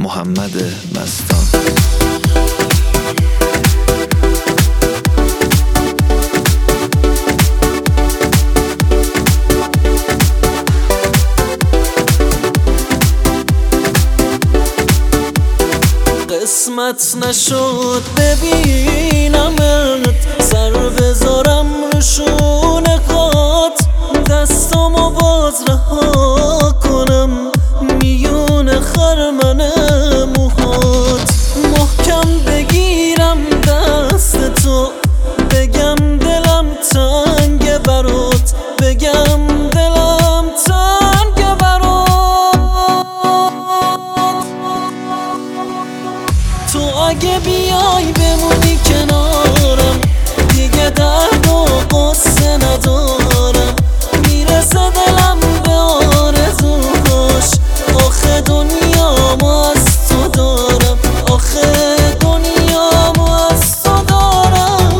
محمد مستان. قسمت نشد ببینمت، سر بذارم رو شونه هات، دستامو باز رها کنم میون خرمن موهات، محکم بگیرم دست تو، بگم دلم تنگ برات، بگم دلم تنگ برات. تو اگه بیای بمونی کنارم، دیگه درد و قصه ندارم، میرسه دلم به آرزوهاش، آخه دنیامو از تو دارم، آخه دنیامو از تو دارم.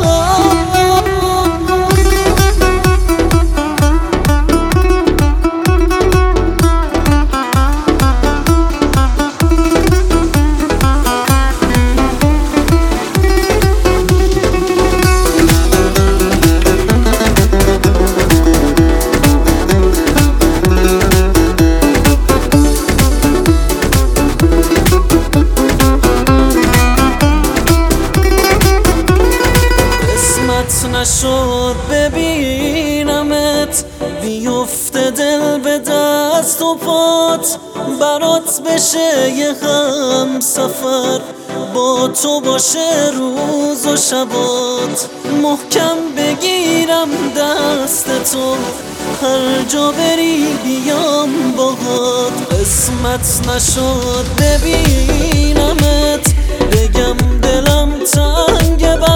نشد ببینمت، بیفته دل به دست و پات، برات بشه یه هم سفر، با تو باشه روز و شبات، محکم بگیرم دست تو، هر جا بری بیام باهات. قسمت نشد ببینمت، بگم دلم تنگ